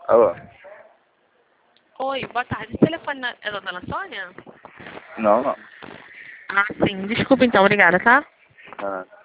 Alô? Oi, boa tarde. O telefone é da dona Sônia? Não, não. Ah, sim. Desculpa então, obrigada, tá? Ah.